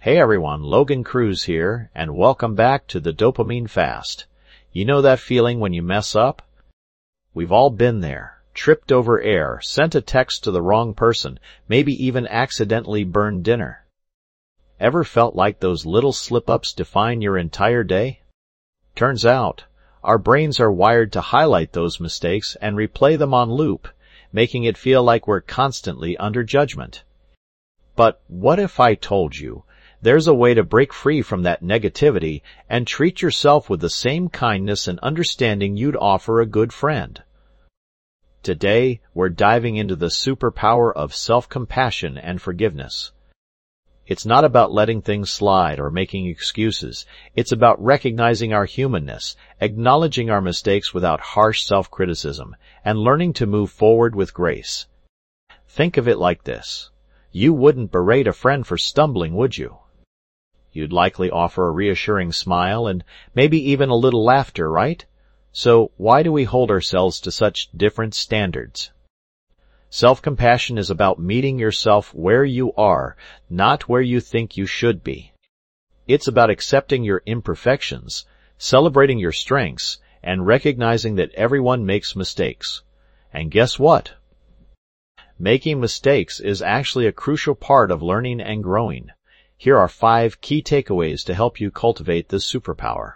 Hey everyone, Logan Cruz here, and welcome back to the Dopamine Fast. You know that feeling when you mess up? We've all been there. Tripped over air, sent a text to the wrong person, maybe even accidentally burned dinner. Ever felt like those little slip-ups define your entire day? Turns out, our brains are wired to highlight those mistakes and replay them on loop, making it feel like we're constantly under judgment. But what if I told you there's a way to break free from that negativity and treat yourself with the same kindness and understanding you'd offer a good friend? Today, we're diving into the superpower of self-compassion and forgiveness. It's not about letting things slide or making excuses. It's about recognizing our humanness, acknowledging our mistakes without harsh self-criticism, and learning to move forward with grace. Think of it like this. You wouldn't berate a friend for stumbling, would you? You'd likely offer a reassuring smile and maybe even a little laughter, right? So why do we hold ourselves to such different standards? Self-compassion is about meeting yourself where you are, not where you think you should be. It's about accepting your imperfections, celebrating your strengths, and recognizing that everyone makes mistakes. And guess what? Making mistakes is actually a crucial part of learning and growing. Here are 5 key takeaways to help you cultivate this superpower.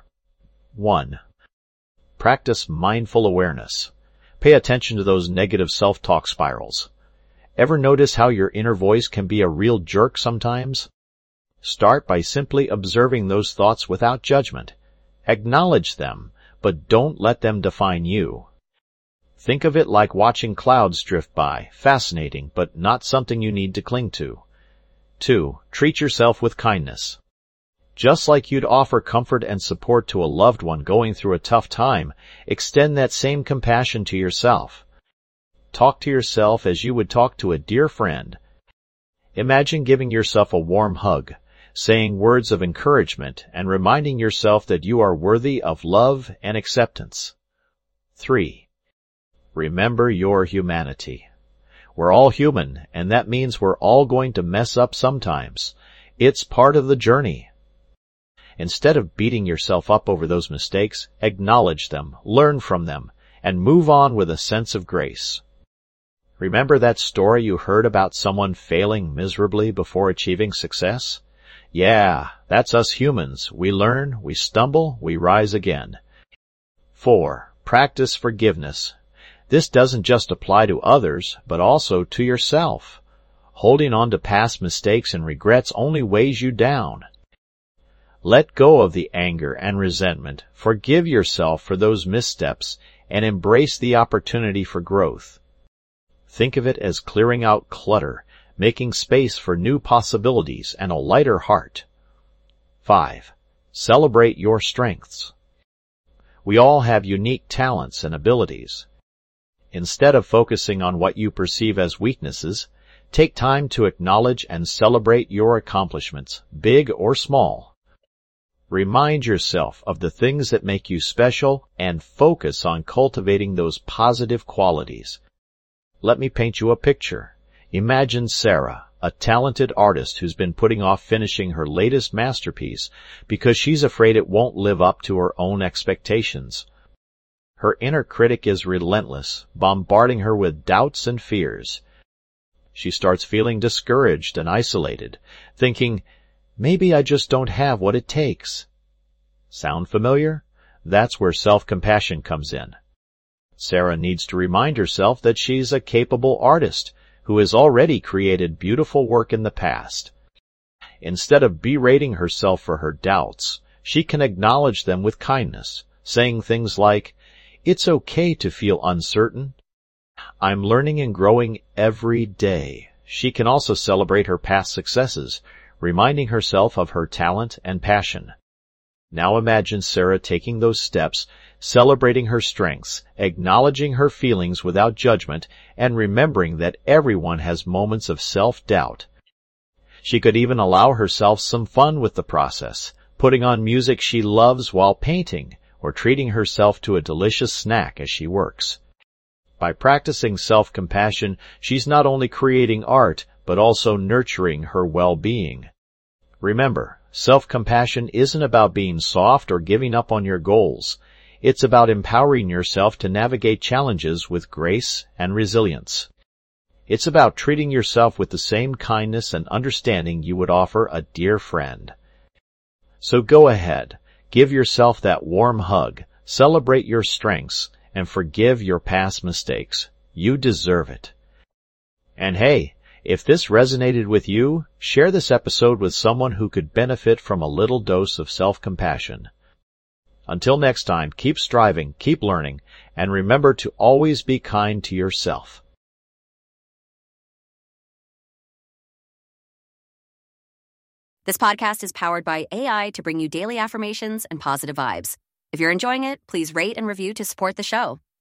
1. Practice mindful awareness. Pay attention to those negative self-talk spirals. Ever notice how your inner voice can be a real jerk sometimes? Start by simply observing those thoughts without judgment. Acknowledge them, but don't let them define you. Think of it like watching clouds drift by, fascinating, but not something you need to cling to. 2. Treat yourself with kindness. Just like you'd offer comfort and support to a loved one going through a tough time, extend that same compassion to yourself. Talk to yourself as you would talk to a dear friend. Imagine giving yourself a warm hug, saying words of encouragement, and reminding yourself that you are worthy of love and acceptance. 3. Remember your humanity. We're all human, and that means we're all going to mess up sometimes. It's part of the journey. Instead of beating yourself up over those mistakes, acknowledge them, learn from them, and move on with a sense of grace. Remember that story you heard about someone failing miserably before achieving success? Yeah, that's us humans. We learn, we stumble, we rise again. 4. Practice forgiveness. This doesn't just apply to others, but also to yourself. Holding on to past mistakes and regrets only weighs you down. Let go of the anger and resentment, forgive yourself for those missteps, and embrace the opportunity for growth. Think of it as clearing out clutter, making space for new possibilities and a lighter heart. 5. Celebrate your strengths. We all have unique talents and abilities. Instead of focusing on what you perceive as weaknesses, take time to acknowledge and celebrate your accomplishments, big or small. Remind yourself of the things that make you special and focus on cultivating those positive qualities. Let me paint you a picture. Imagine Sarah, a talented artist who's been putting off finishing her latest masterpiece because she's afraid it won't live up to her own expectations. Her inner critic is relentless, bombarding her with doubts and fears. She starts feeling discouraged and isolated, thinking, maybe I just don't have what it takes. Sound familiar? That's where self-compassion comes in. Sarah needs to remind herself that she's a capable artist who has already created beautiful work in the past. Instead of berating herself for her doubts, she can acknowledge them with kindness, saying things like, "It's okay to feel uncertain. I'm learning and growing every day." She can also celebrate her past successes, reminding herself of her talent and passion. Now imagine Sarah taking those steps, celebrating her strengths, acknowledging her feelings without judgment, and remembering that everyone has moments of self-doubt. She could even allow herself some fun with the process, putting on music she loves while painting, or treating herself to a delicious snack as she works. By practicing self-compassion, she's not only creating art, but also nurturing her well-being. Remember, self-compassion isn't about being soft or giving up on your goals. It's about empowering yourself to navigate challenges with grace and resilience. It's about treating yourself with the same kindness and understanding you would offer a dear friend. So go ahead, give yourself that warm hug, celebrate your strengths, and forgive your past mistakes. You deserve it. And hey, if this resonated with you, share this episode with someone who could benefit from a little dose of self-compassion. Until next time, keep striving, keep learning, and remember to always be kind to yourself. This podcast is powered by AI to bring you daily affirmations and positive vibes. If you're enjoying it, please rate and review to support the show.